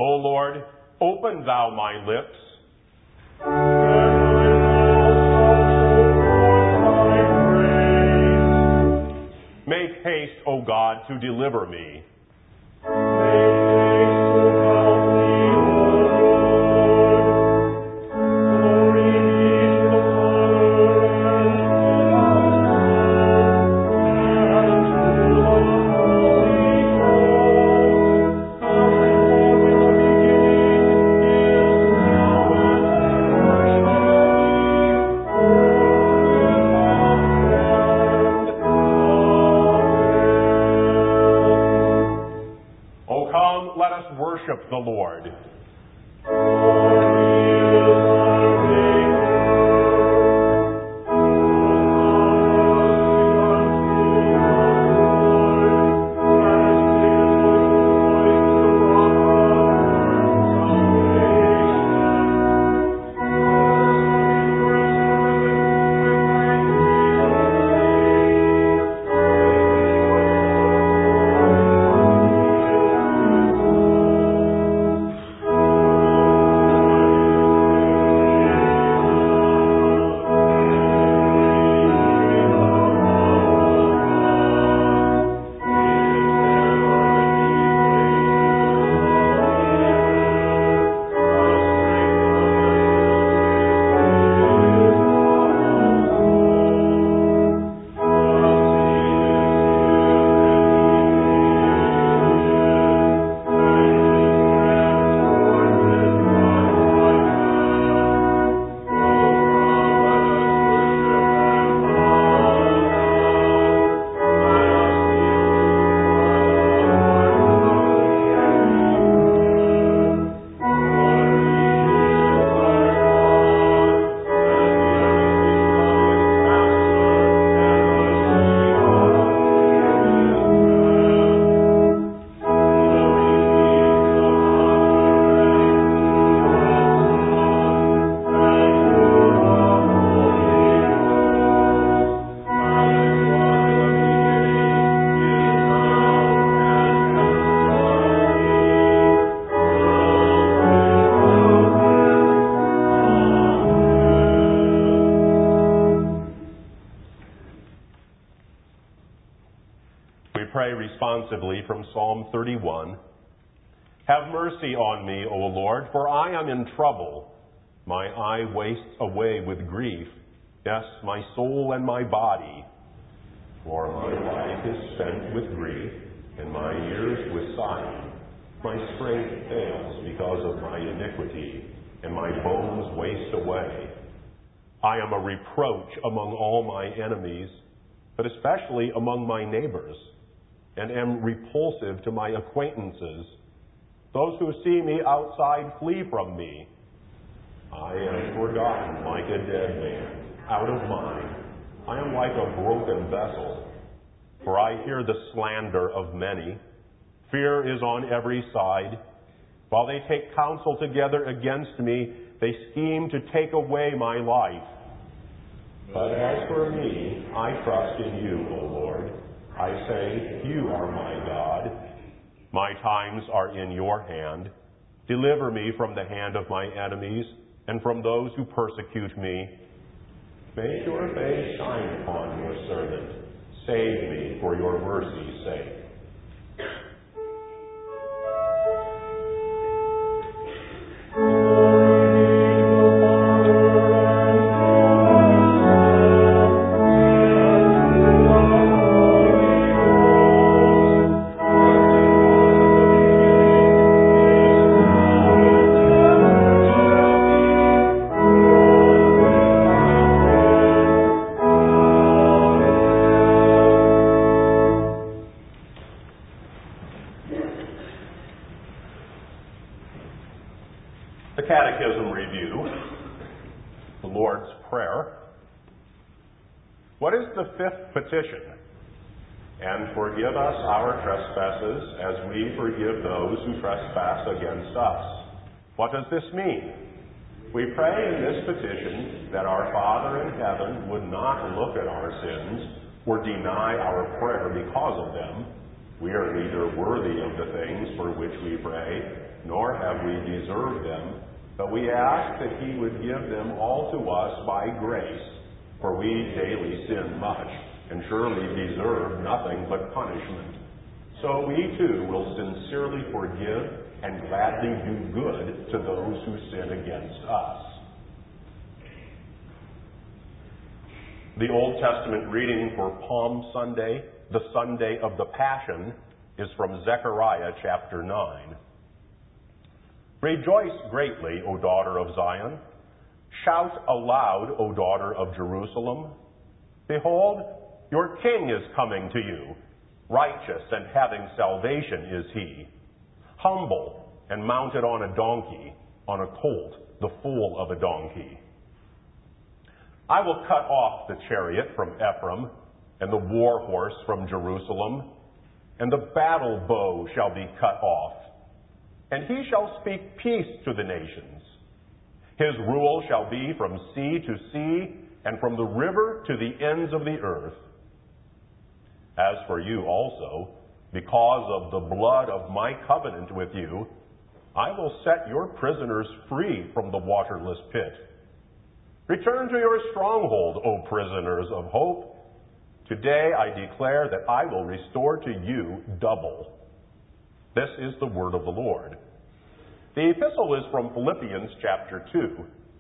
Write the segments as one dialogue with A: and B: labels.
A: O Lord, open thou my lips. Make haste, O God, to deliver me. Worship the Lord. Pray responsively from Psalm 31. Have mercy on me, O Lord, for I am in trouble. My eye wastes away with grief, yes, my soul and my body. For my life is spent with grief, and my years with sighing. My strength fails because of my iniquity, and my bones waste away. I am a reproach among all my enemies, but especially among my neighbors, and am repulsive to my acquaintances. Those who see me outside flee from me. I am forgotten like a dead man, out of mind. I am like a broken vessel, for I hear the slander of many. Fear is on every side. While they take counsel together against me, they scheme to take away my life. But as for me, I trust in you, O Lord. I say, you are my God. My times are in your hand. Deliver me from the hand of my enemies and from those who persecute me. Make your face shine upon your servant. Save me for your mercy's sake. The Catechism Review, the Lord's Prayer. What is the fifth petition? And forgive us our trespasses as we forgive those who trespass against us. What does this mean? We pray in this petition that our Father in heaven would not look at our sins or deny our prayer because of them. We are neither worthy of the things for which we pray, nor have we deserved them, but we ask that he would give them all to us by grace, for we daily sin much, and surely deserve nothing but punishment. So we too will sincerely forgive and gladly do good to those who sin against us. The Old Testament reading for Palm Sunday, the Sunday of the Passion, is from Zechariah chapter 9. Rejoice greatly, O daughter of Zion. Shout aloud, O daughter of Jerusalem. Behold, your king is coming to you. Righteous and having salvation is he. Humble and mounted on a donkey, on a colt, the foal of a donkey. I will cut off the chariot from Ephraim, and the war horse from Jerusalem, and the battle bow shall be cut off. And he shall speak peace to the nations. His rule shall be from sea to sea, and from the river to the ends of the earth. As for you also, because of the blood of my covenant with you, I will set your prisoners free from the waterless pit. Return to your stronghold, O prisoners of hope. Today I declare that I will restore to you double. This is the word of the Lord. The epistle is from Philippians chapter 2.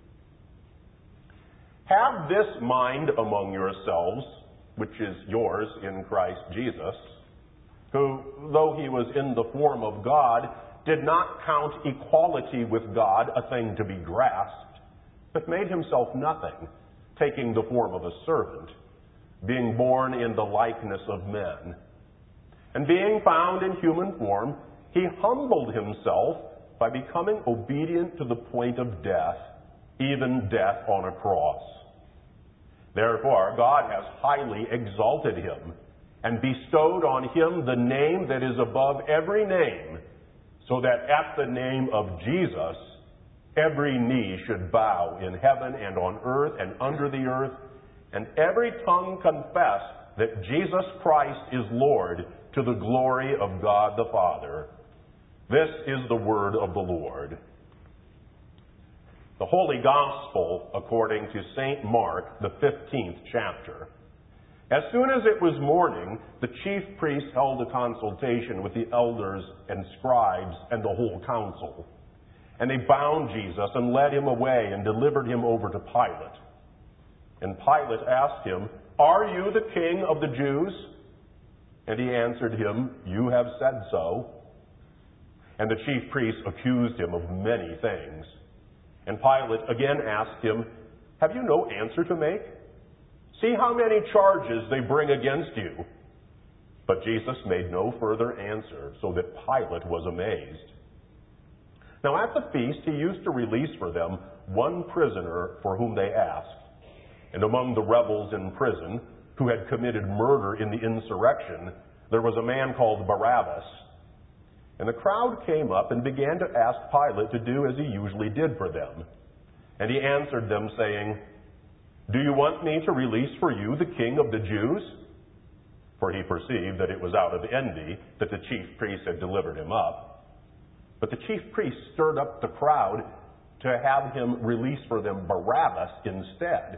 A: Have this mind among yourselves, which is yours in Christ Jesus, who, though he was in the form of God, did not count equality with God a thing to be grasped, but made himself nothing, taking the form of a servant, being born in the likeness of men. And being found in human form, he humbled himself by becoming obedient to the point of death, even death on a cross. Therefore, God has highly exalted him and bestowed on him the name that is above every name, so that at the name of Jesus, every knee should bow in heaven and on earth and under the earth, and every tongue confess that Jesus Christ is Lord, to the glory of God the Father. This is the word of the Lord. The Holy Gospel according to St. Mark, the 15th chapter. As soon as it was morning, the chief priests held a consultation with the elders and scribes and the whole council. And they bound Jesus and led him away and delivered him over to Pilate. And Pilate asked him, "Are you the king of the Jews?" And he answered him, "You have said so." And the chief priests accused him of many things. And Pilate again asked him, "Have you no answer to make? See how many charges they bring against you." But Jesus made no further answer, so that Pilate was amazed. Now at the feast he used to release for them one prisoner for whom they asked. And among the rebels in prison, who had committed murder in the insurrection, there was a man called Barabbas. And the crowd came up and began to ask Pilate to do as he usually did for them. And he answered them, saying, "Do you want me to release for you the king of the Jews?" For he perceived that it was out of envy that the chief priests had delivered him up. But the chief priests stirred up the crowd to have him release for them Barabbas instead.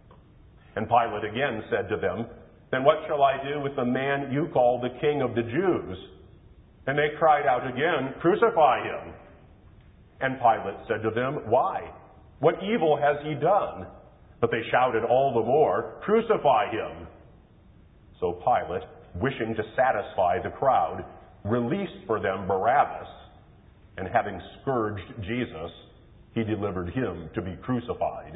A: And Pilate again said to them, "Then what shall I do with the man you call the king of the Jews?" And they cried out again, "Crucify him." And Pilate said to them, "Why? What evil has he done?" But they shouted all the more, "Crucify him." So Pilate, wishing to satisfy the crowd, released for them Barabbas, and having scourged Jesus, he delivered him to be crucified.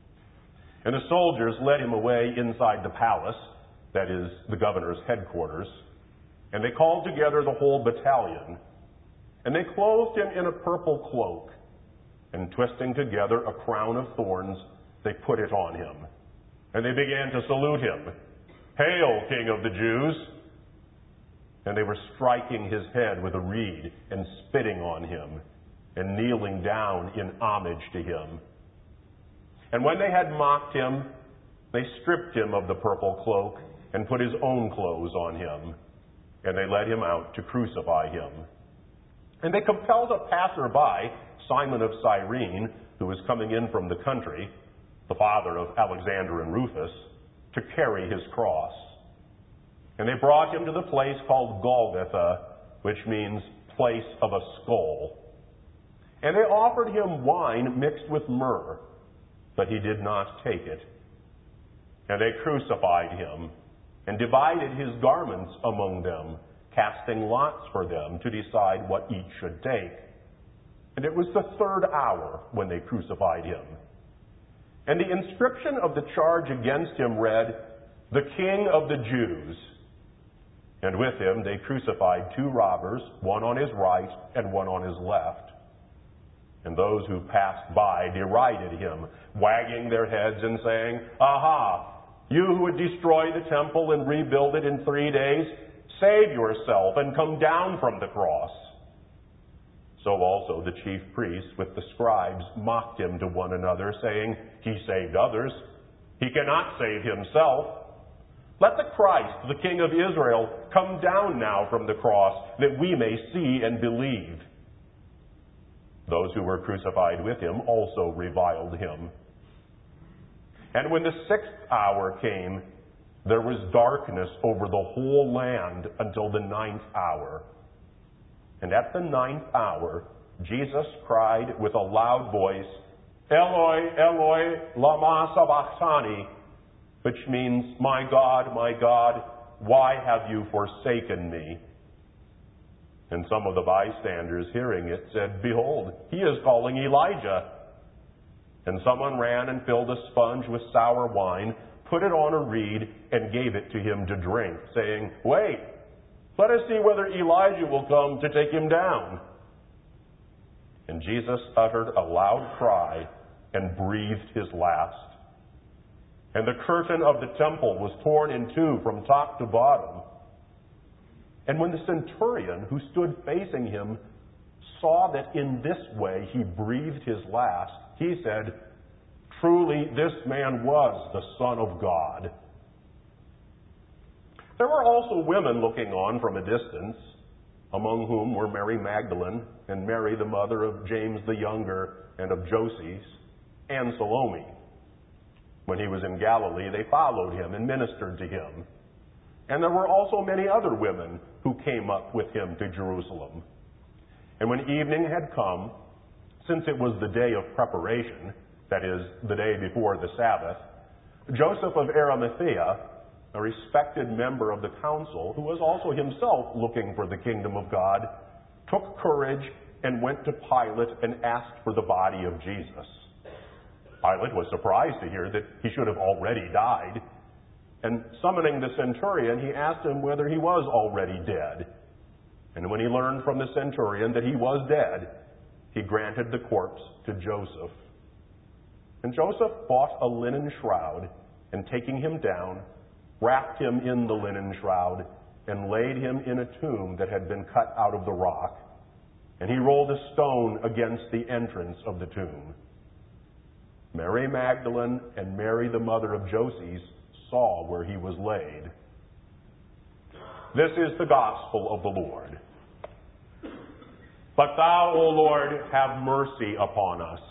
A: And the soldiers led him away inside the palace, that is, the governor's headquarters, and they called together the whole battalion. And they clothed him in a purple cloak, and twisting together a crown of thorns, they put it on him. And they began to salute him, "Hail, King of the Jews!" And they were striking his head with a reed and spitting on him, and kneeling down in homage to him. And when they had mocked him, they stripped him of the purple cloak and put his own clothes on him. And they led him out to crucify him. And they compelled a passerby, Simon of Cyrene, who was coming in from the country, the father of Alexander and Rufus, to carry his cross. And they brought him to the place called Golgotha, which means place of a skull. And they offered him wine mixed with myrrh, but he did not take it. And they crucified him and divided his garments among them, casting lots for them to decide what each should take. And it was the 3rd hour when they crucified him. And the inscription of the charge against him read, "The King of the Jews." And with him they crucified 2 robbers, one on his right and one on his left. And those who passed by derided him, wagging their heads and saying, "Aha! You who would destroy the temple and rebuild it in 3 days, save yourself and come down from the cross." So also the chief priests with the scribes mocked him to one another, saying, "He saved others. He cannot save himself. Let the Christ, the King of Israel, come down now from the cross, that we may see and believe." Those who were crucified with him also reviled him. And when the 6th hour came, there was darkness over the whole land until the 9th hour. And at the 9th hour, Jesus cried with a loud voice, "Eloi, Eloi, lama sabachthani," which means, my God, why have you forsaken me?" And some of the bystanders, hearing it, said, "Behold, he is calling Elijah." And someone ran and filled a sponge with sour wine, put it on a reed, and gave it to him to drink, saying, "Wait, let us see whether Elijah will come to take him down." And Jesus uttered a loud cry and breathed his last. And the curtain of the temple was torn in 2 from top to bottom. And when the centurion who stood facing him saw that in this way he breathed his last, he said, "Truly this man was the Son of God." There were also women looking on from a distance, among whom were Mary Magdalene and Mary the mother of James the younger and of Joses, and Salome. When he was in Galilee, they followed him and ministered to him. And there were also many other women who came up with him to Jerusalem. And when evening had come, since it was the day of preparation, that is, the day before the Sabbath, Joseph of Arimathea, a respected member of the council, who was also himself looking for the kingdom of God, took courage and went to Pilate and asked for the body of Jesus. Pilate was surprised to hear that he should have already died. And summoning the centurion, he asked him whether he was already dead. And when he learned from the centurion that he was dead, he granted the corpse to Joseph. And Joseph bought a linen shroud, and taking him down, wrapped him in the linen shroud, and laid him in a tomb that had been cut out of the rock. And he rolled a stone against the entrance of the tomb. Mary Magdalene and Mary the mother of Joses saw where he was laid. This is the gospel of the Lord. But thou, O Lord, have mercy upon us.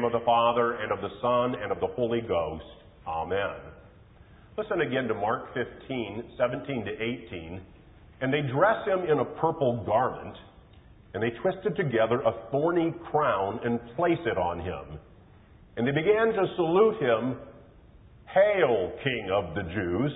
A: of the Father, and of the Son, and of the Holy Ghost. Amen. Listen again to Mark 15, 17 to 18. And they dress him in a purple garment, and they twisted together a thorny crown and place it on him. And they began to salute him, "Hail, King of the Jews!"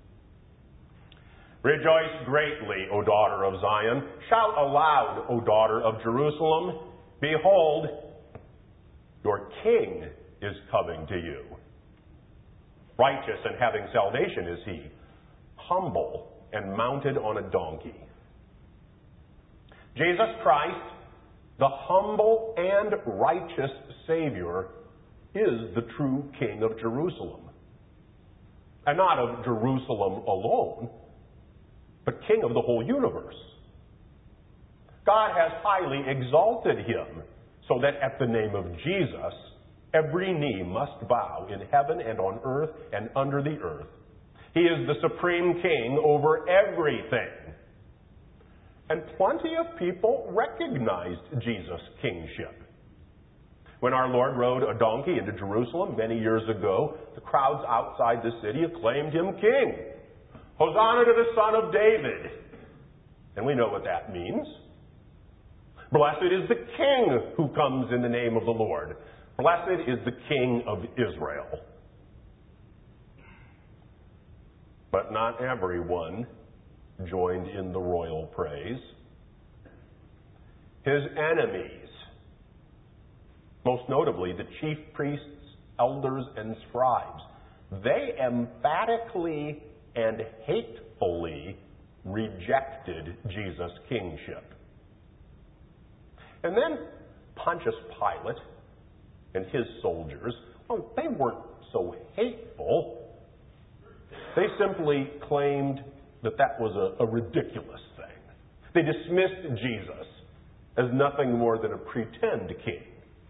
A: "Rejoice greatly, O daughter of Zion. Shout aloud, O daughter of Jerusalem. Behold, your King is coming to you. Righteous and having salvation is he, humble and mounted on a donkey." Jesus Christ, the humble and righteous Savior, is the true King of Jerusalem. And not of Jerusalem alone, but King of the whole universe. God has highly exalted him so that at the name of Jesus, every knee must bow in heaven and on earth and under the earth. He is the supreme king over everything. And plenty of people recognized Jesus' kingship. When our Lord rode a donkey into Jerusalem many years ago, the crowds outside the city acclaimed him king. "Hosanna to the Son of David." And we know what that means. Blessed is the King who comes in the name of the Lord. Blessed is the King of Israel. But not everyone joined in the royal praise. His enemies, most notably the chief priests, elders, and scribes, they emphatically and hatefully rejected Jesus' kingship. And then Pontius Pilate and his soldiers, well, they weren't so hateful. They simply claimed that that was a ridiculous thing. They dismissed Jesus as nothing more than a pretend king.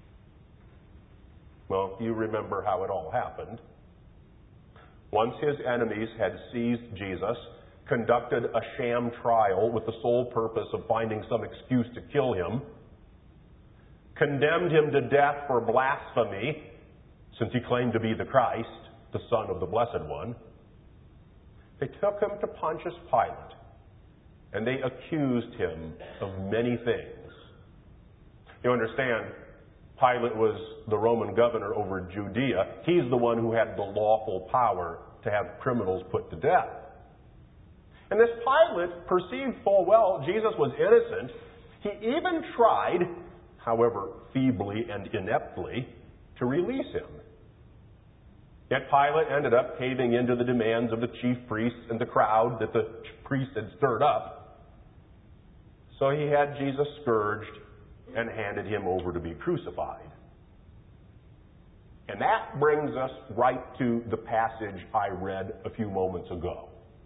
A: Well, you remember how it all happened. Once his enemies had seized Jesus, conducted a sham trial with the sole purpose of finding some excuse to kill him, condemned him to death for blasphemy, since he claimed to be the Christ, the Son of the Blessed One, they took him to Pontius Pilate, and they accused him of many things. You understand, Pilate was the Roman governor over Judea. He's the one who had the lawful power to have criminals put to death. And this Pilate perceived full well Jesus was innocent. He even tried, however feebly and ineptly, to release him. Yet Pilate ended up caving into the demands of the chief priests and the crowd that the priests had stirred up. So he had Jesus scourged and handed him over to be crucified. And that brings us right to the passage I read a few moments ago.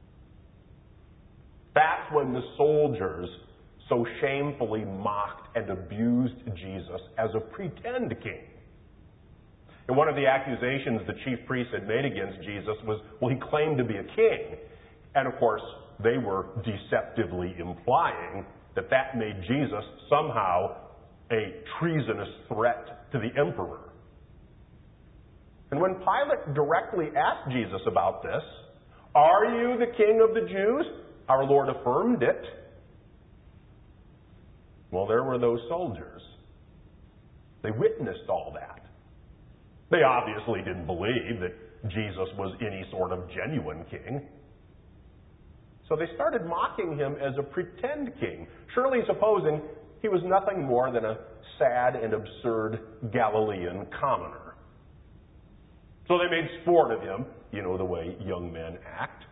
A: That's when the soldiers so shamefully mocked and abused Jesus as a pretend king. And one of the accusations the chief priests had made against Jesus was, well, he claimed to be a king. And of course, they were deceptively implying that that made Jesus somehow a treasonous threat to the emperor. And when Pilate directly asked Jesus about this, "Are you the king of the Jews?" our Lord affirmed it. Well, there were those soldiers. They witnessed all that. They obviously didn't believe that Jesus was any sort of genuine king. So they started mocking him as a pretend king, surely supposing he was nothing more than a sad and absurd Galilean commoner. So they made sport of him, you know the way young men act.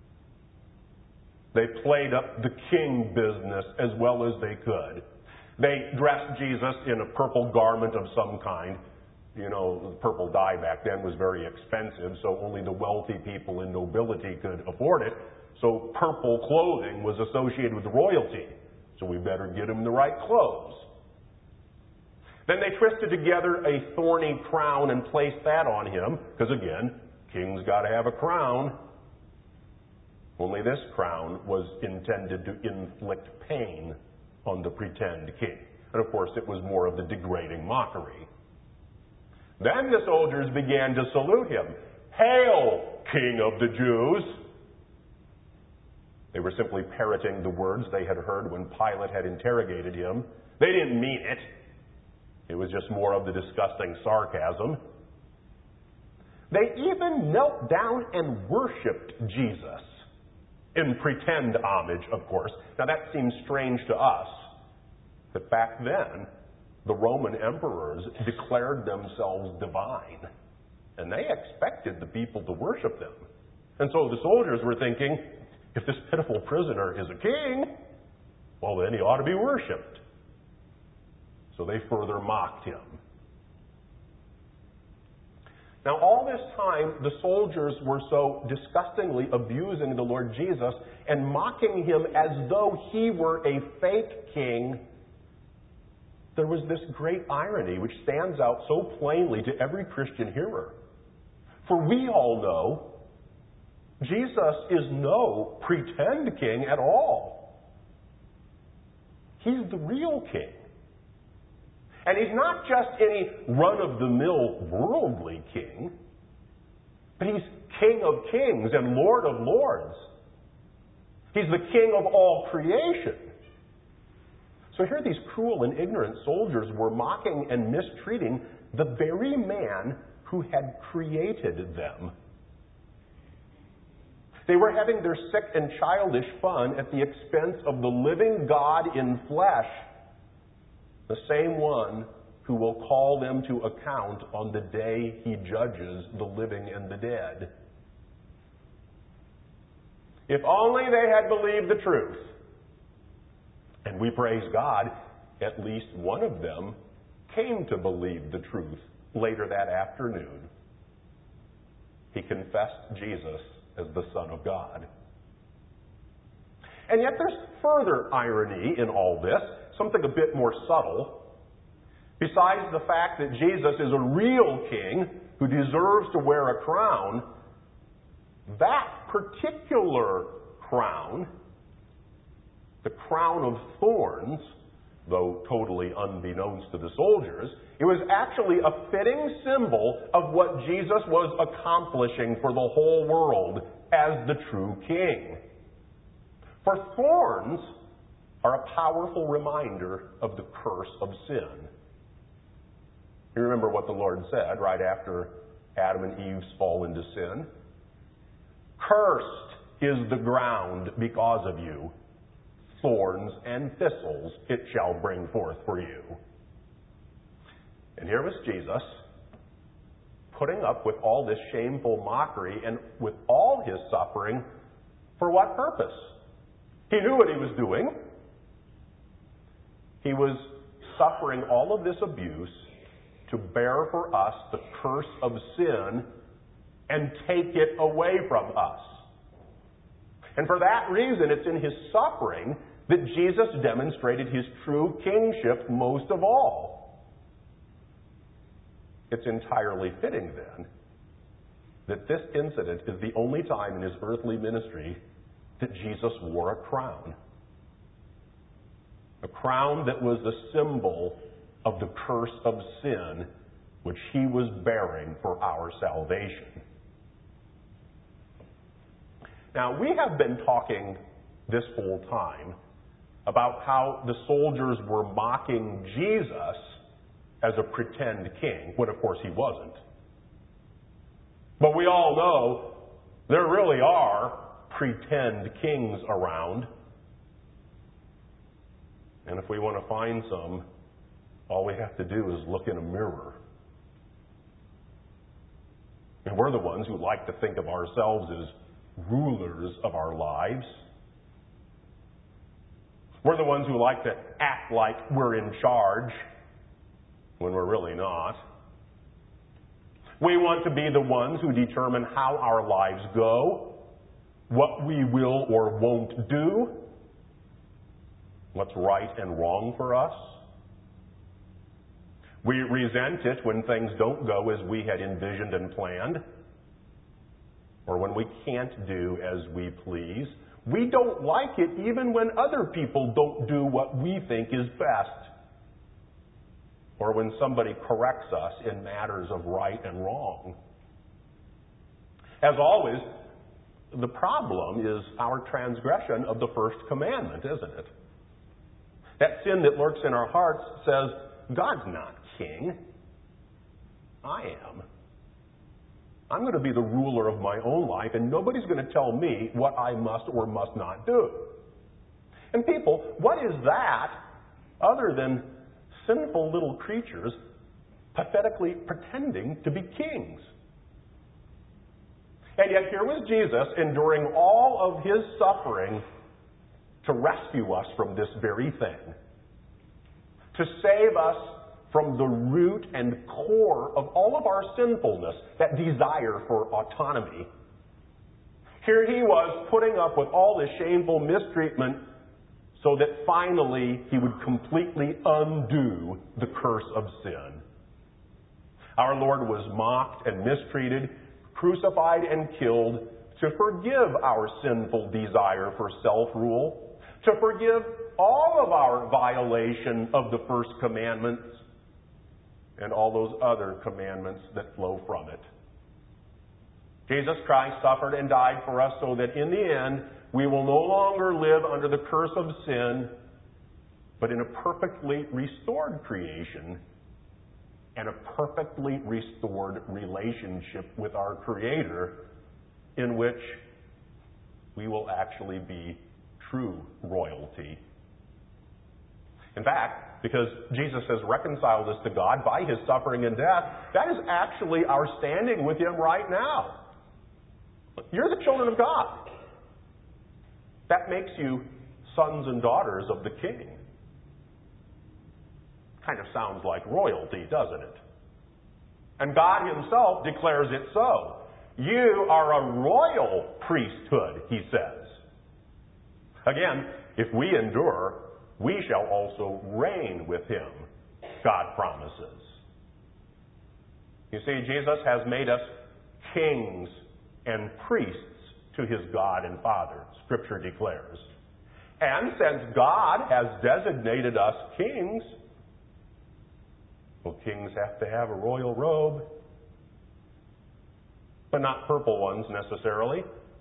A: They played up the king business as well as they could. They dressed Jesus in a purple garment of some kind. You know, the purple dye back then was very expensive, so only the wealthy people and nobility could afford it. So purple clothing was associated with royalty. So we better get him the right clothes. Then they twisted together a thorny crown and placed that on him, because again, king's got to have a crown. Only this crown was intended to inflict pain on the pretend king. And of course, it was more of the degrading mockery. Then the soldiers began to salute him. "Hail, King of the Jews!" They were simply parroting the words they had heard when Pilate had interrogated him. They didn't mean it. It was just more of the disgusting sarcasm. They even knelt down and worshipped Jesus, in pretend homage, of course. Now that seems strange to us, but back then, the Roman emperors declared themselves divine, and they expected the people to worship them. And so the soldiers were thinking, if this pitiful prisoner is a king, well then he ought to be worshipped. So they further mocked him. Now all this time, the soldiers were so disgustingly abusing the Lord Jesus and mocking him as though he were a fake king. There was this great irony which stands out so plainly to every Christian hearer. For we all know Jesus is no pretend king at all. He's the real king. And he's not just any run-of-the-mill worldly king, but he's King of kings and Lord of lords. He's the king of all creation. So here these cruel and ignorant soldiers were mocking and mistreating the very man who had created them. They were having their sick and childish fun at the expense of the living God in flesh, the same one who will call them to account on the day he judges the living and the dead. If only they had believed the truth. And we praise God, at least one of them came to believe the truth later that afternoon. He confessed Jesus as the Son of God. And yet there's further irony in all this, something a bit more subtle. Besides the fact that Jesus is a real king who deserves to wear a crown, that particular crown, the crown of thorns, though totally unbeknownst to the soldiers, it was actually a fitting symbol of what Jesus was accomplishing for the whole world as the true king. For thorns are a powerful reminder of the curse of sin. You remember what the Lord said right after Adam and Eve's fall into sin? "Cursed is the ground because of you. Thorns and thistles it shall bring forth for you." And here was Jesus putting up with all this shameful mockery and with all his suffering. For what purpose? He knew what he was doing. He was suffering all of this abuse to bear for us the curse of sin and take it away from us. And for that reason, it's in his suffering that Jesus demonstrated his true kingship most of all. It's entirely fitting, then, that this incident is the only time in his earthly ministry that Jesus wore a crown. A crown that was a symbol of the curse of sin which he was bearing for our salvation. Now, we have been talking this whole time about how the soldiers were mocking Jesus as a pretend king, when of course he wasn't. But we all know there really are pretend kings around. And if we want to find some, all we have to do is look in a mirror. And we're the ones who like to think of ourselves as rulers of our lives. We're the ones who like to act like we're in charge when we're really not. We want to be the ones who determine how our lives go, what we will or won't do, what's right and wrong for us. We resent it when things don't go as we had envisioned and planned, or when we can't do as we please. We don't like it even when other people don't do what we think is best. or when somebody corrects us in matters of right and wrong. As always, the problem is our transgression of the first commandment, isn't it? That sin that lurks in our hearts says, God's not king. I am. I'm going to be the ruler of my own life, and nobody's going to tell me what I must or must not do. And people, what is that other than sinful little creatures pathetically pretending to be kings? And yet here was Jesus enduring all of his suffering to rescue us from this very thing, to save us from the root and core of all of our sinfulness, that desire for autonomy. Here he was putting up with all this shameful mistreatment so that finally he would completely undo the curse of sin. Our Lord was mocked and mistreated, crucified and killed to forgive our sinful desire for self-rule, to forgive all of our violation of the first commandments and all those other commandments that flow from it. Jesus Christ suffered and died for us so that in the end we will no longer live under the curse of sin, but in a perfectly restored creation and a perfectly restored relationship with our Creator, in which we will actually be true royalty. In fact, because Jesus has reconciled us to God by his suffering and death, that is actually our standing with him right now. You're the children of God. That makes you sons and daughters of the King. Kind of sounds like royalty, doesn't it? And God himself declares it so. You are a royal priesthood, he says. Again, if we endure, we shall also reign with him, God promises. You see, Jesus has made us kings and priests to his God and Father, Scripture declares. And since God has designated us kings, well, kings have to have a royal robe, but not purple ones necessarily.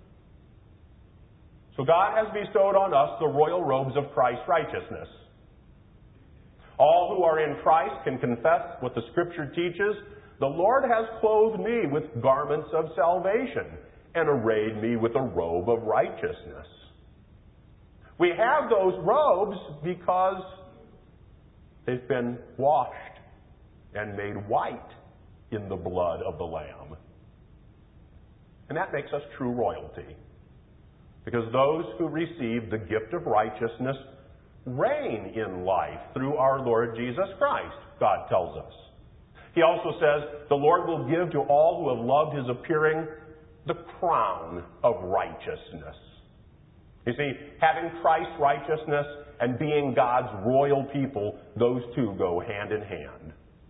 A: So God has bestowed on us the royal robes of Christ's righteousness. All who are in Christ can confess what the Scripture teaches. The Lord has clothed me with garments of salvation and arrayed me with a robe of righteousness. We have those robes because they've been washed and made white in the blood of the Lamb. And that makes us true royalty. Because those who receive the gift of righteousness reign in life through our Lord Jesus Christ, God tells us. He also says, the Lord will give to all who have loved his appearing the crown of righteousness. You see, having Christ's righteousness and being God's royal people, those two go hand in hand.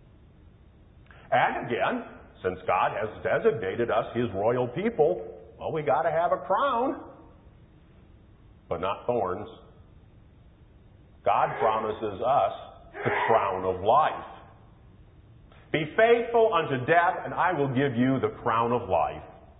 A: And again, since God has designated us his royal people, well, we got to have a crown, but not thorns. God promises us the crown of life. Be faithful unto death, and I will give you the crown of life.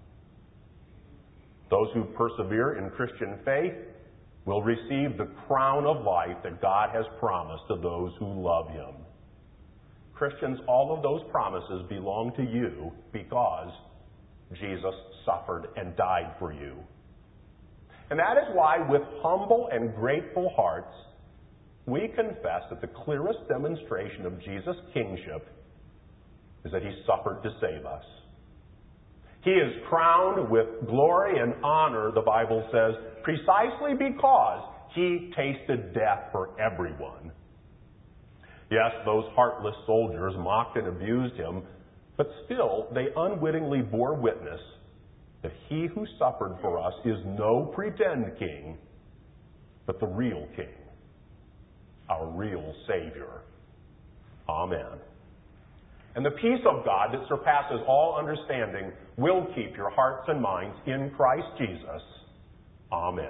A: Those who persevere in Christian faith will receive the crown of life that God has promised to those who love him. Christians, all of those promises belong to you because Jesus suffered and died for you. And that is why, with humble and grateful hearts, we confess that the clearest demonstration of Jesus' kingship is that he suffered to save us. He is crowned with glory and honor, the Bible says, precisely because he tasted death for everyone. Yes, those heartless soldiers mocked and abused him, but still they unwittingly bore witness that he who suffered for us is no pretend king, but the real king, our real Savior. Amen. And the peace of God that surpasses all understanding will keep your hearts and minds in Christ Jesus. Amen.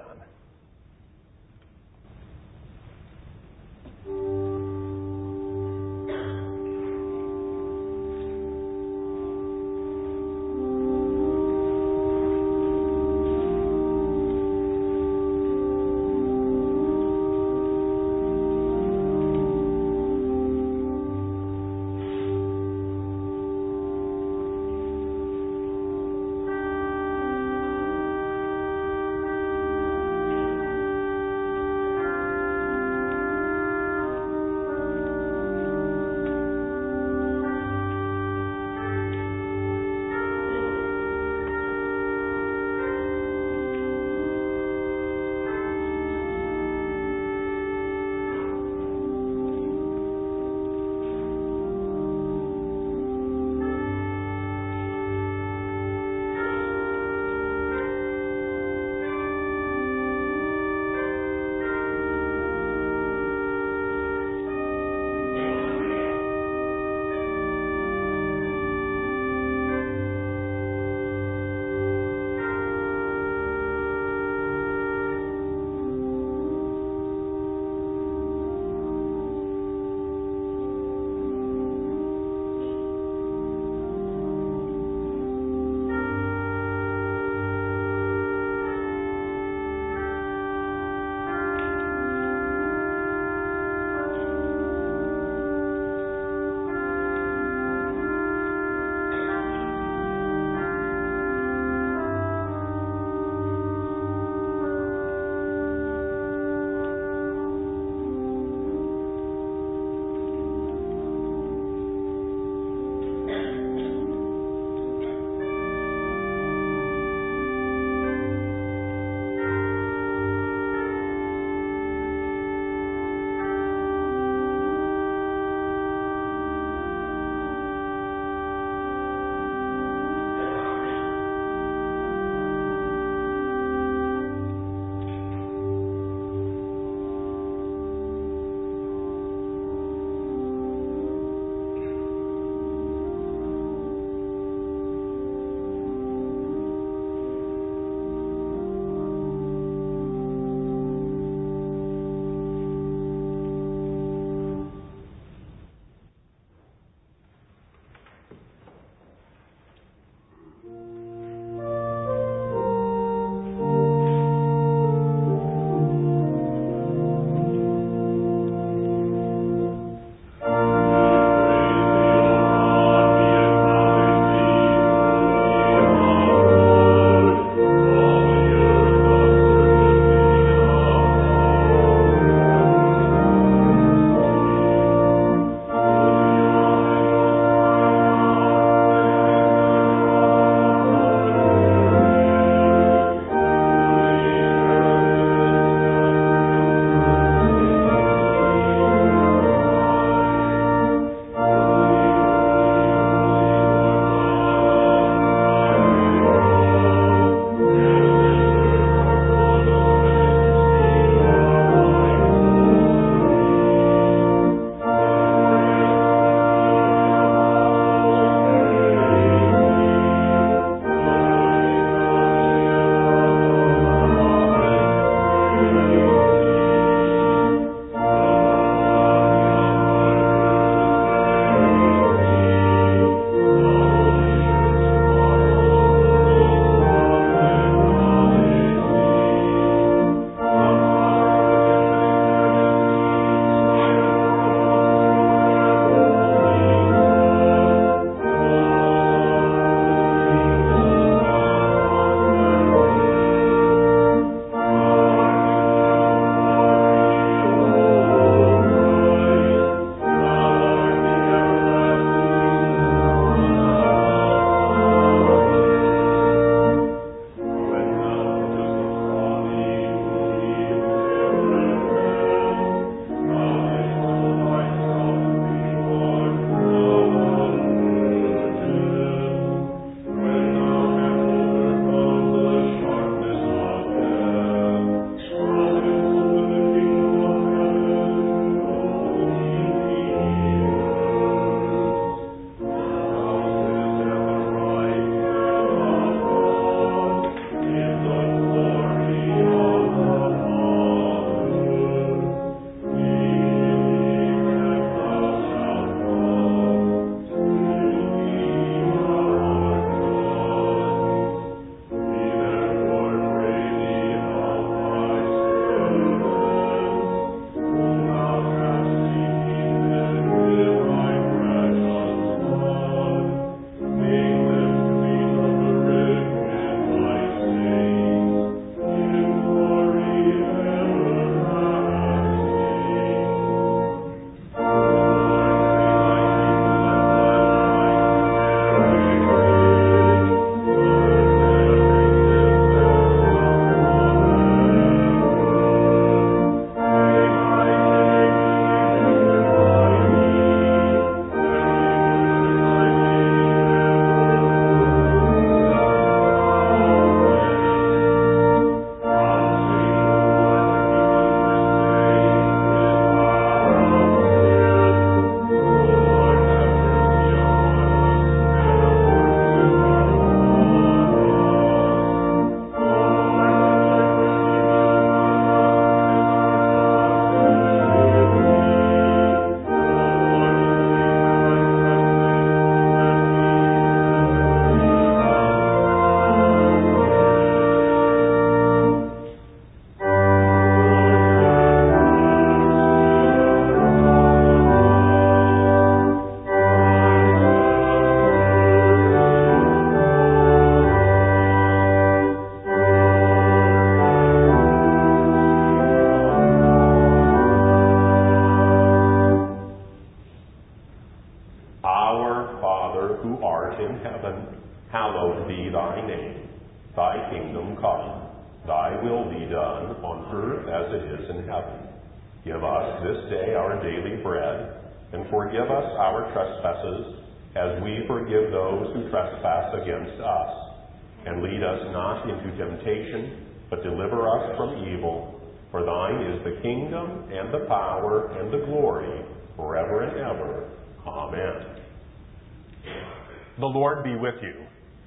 A: Our Father, who art in heaven, hallowed be thy name. Thy kingdom come. Thy will be done on earth as it is in heaven. Give us this day our daily bread, and forgive us our trespasses, as we forgive those who trespass against us. And lead us not into temptation, but deliver us from evil. For thine is the kingdom, and the power, and the glory, forever and ever. Amen. The Lord be with you.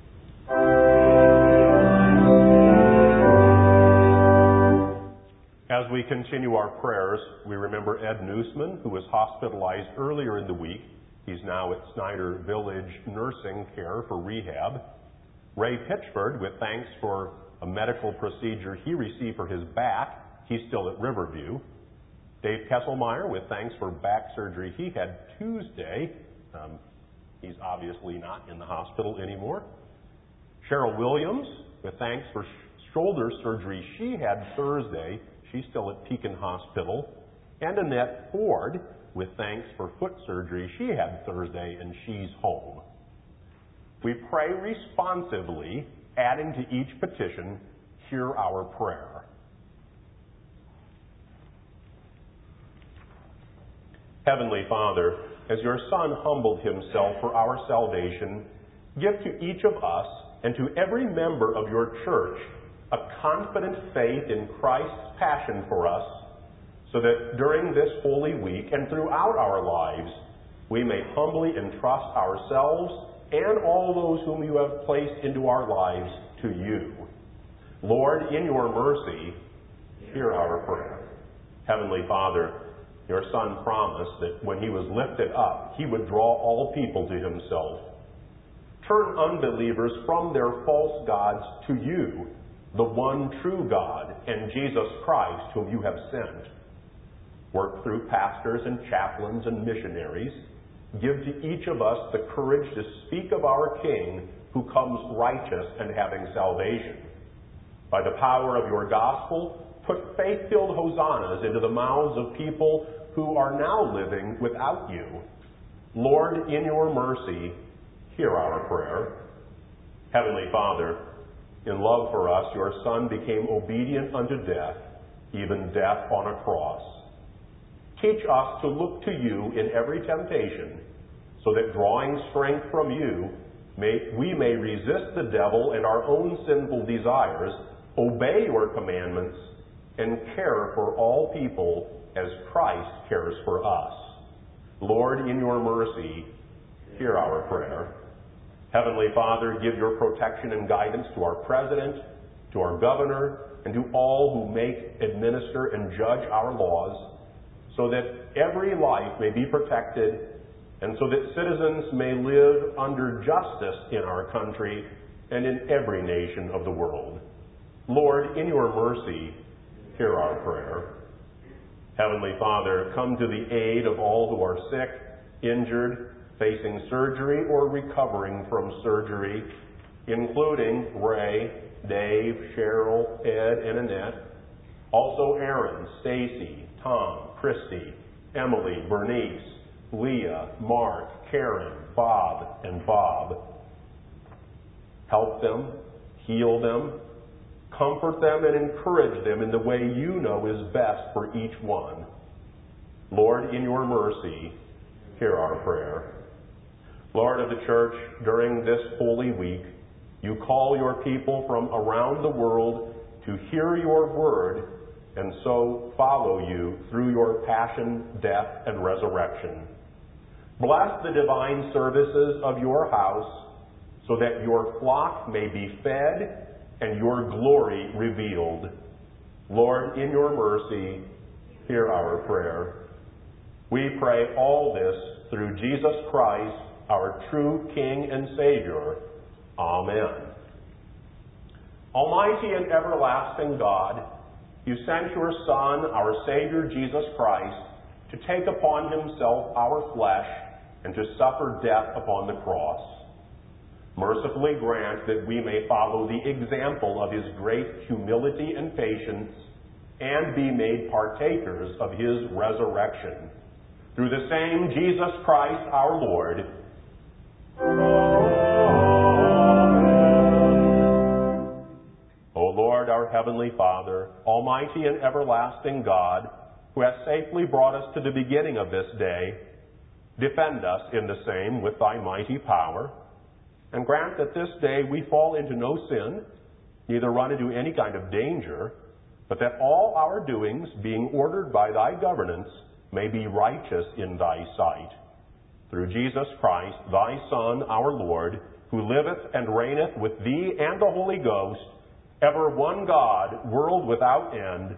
A: As we continue our prayers, we remember Ed Newsman, who was hospitalized earlier in the week. He's now at Snyder Village Nursing Care for rehab. Ray Pitchford, with thanks for a medical procedure he received for his back. He's still at Riverview. Dave Kesselmeyer, with thanks for back surgery he had Tuesday. He's obviously not in the hospital anymore. Cheryl Williams, with thanks for shoulder surgery she had Thursday. She's still at Pekin Hospital. And Annette Ford, with thanks for foot surgery she had Thursday, and she's home. We pray responsively, adding to each petition, hear our prayer. Heavenly Father, as your Son humbled himself for our salvation, give to each of us and to every member of your church a confident faith in Christ's passion for us, so that during this holy week and throughout our lives, we may humbly entrust ourselves and all those whom you have placed into our lives to you. Lord, in your mercy, hear our prayer. Heavenly Father, your Son promised that when he was lifted up, he would draw all people to himself. Turn unbelievers from their false gods to you, the one true God, and Jesus Christ, whom you have sent. Work through pastors and chaplains and missionaries. Give to each of us the courage to speak of our King, who comes righteous and having salvation. By the power of your gospel, put faith-filled hosannas into the mouths of people who are now living without you. Lord, in your mercy, hear our prayer. Heavenly Father, in love for us, your Son became obedient unto death, even death on a cross. Teach us to look to you in every temptation, so that drawing strength from you, we may resist the devil and our own sinful desires, obey your commandments, and care for all people as Christ cares for us. Lord, in your mercy, hear our prayer. Heavenly Father, give your protection and guidance to our president, to our governor, and to all who make, administer, and judge our laws, so that every life may be protected, and so that citizens may live under justice in our country and in every nation of the world. Lord, in your mercy, hear our prayer. Heavenly Father, come to the aid of all who are sick, injured, facing surgery, or recovering from surgery, including Ray, Dave, Cheryl, Ed, and Annette, also Aaron, Stacy, Tom, Christy, Emily, Bernice, Leah, Mark, Karen, Bob, and Bob. Help them, heal them, comfort them, and encourage them in the way you know is best for each one. Lord, in your mercy, hear our prayer. Lord of the church, during this holy week, you call your people from around the world to hear your word and so follow you through your passion, death, and resurrection. Bless the divine services of your house so that your flock may be fed and your glory revealed. Lord, in your mercy, hear our prayer. We pray all this through Jesus Christ, our true King and Savior. Amen. Almighty and everlasting God, you sent your Son, our Savior Jesus Christ, to take upon himself our flesh and to suffer death upon the cross. Mercifully grant that we may follow the example of his great humility and patience and be made partakers of his resurrection. Through the same Jesus Christ our Lord, our Heavenly Father, Almighty and everlasting God, who has safely brought us to the beginning of this day, defend us in the same with thy mighty power, and grant that this day we fall into no sin, neither run into any kind of danger, but that all our doings, being ordered by thy governance, may be righteous in thy sight. Through Jesus Christ, thy Son, our Lord, who liveth and reigneth with thee and the Holy Ghost, ever one God, world without end.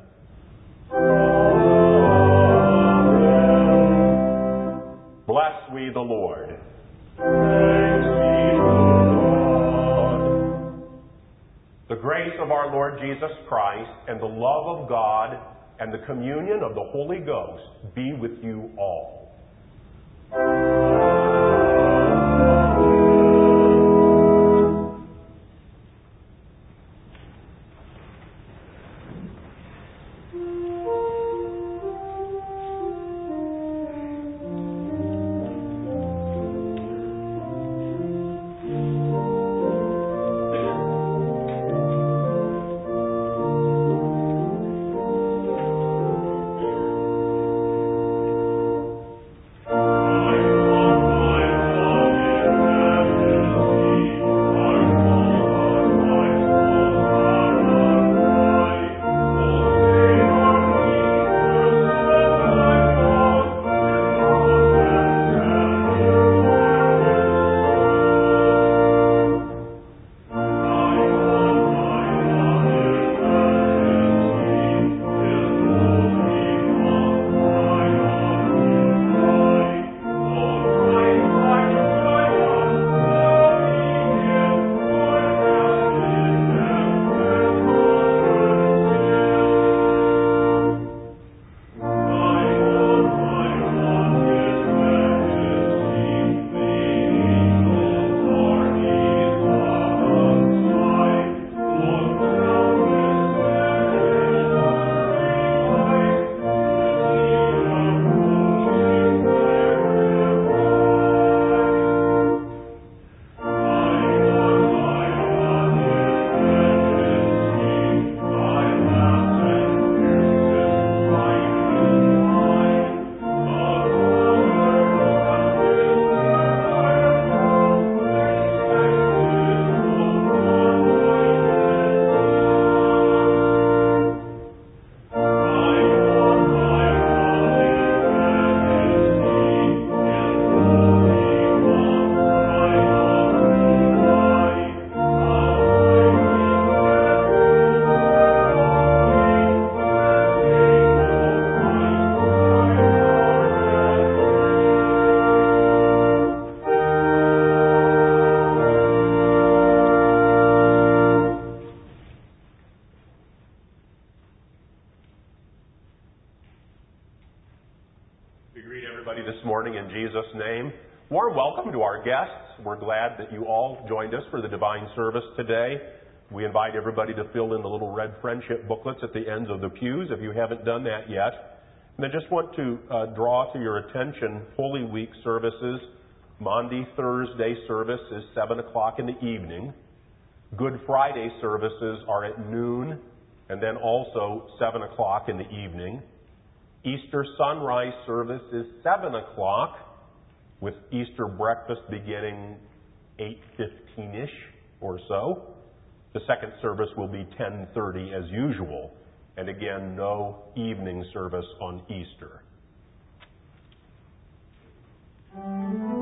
A: Amen. Bless we the Lord. Thanks be to God. The grace of our Lord Jesus Christ and the love of God and the communion of the Holy Ghost be with you all. We greet everybody this morning in Jesus' name. Warm welcome to our guests. We're glad that you all joined us for the divine service today. We invite everybody to fill in the little red friendship booklets at the ends of the pews if you haven't done that yet. And I just want to draw to your attention Holy Week services. Maundy Thursday service is 7 o'clock in the evening. Good Friday services are at noon and then also 7 o'clock in the evening. Easter sunrise service is 7 o'clock with Easter breakfast beginning 8:15-ish or so. The second service will be 10:30 as usual. And again, no evening service on Easter.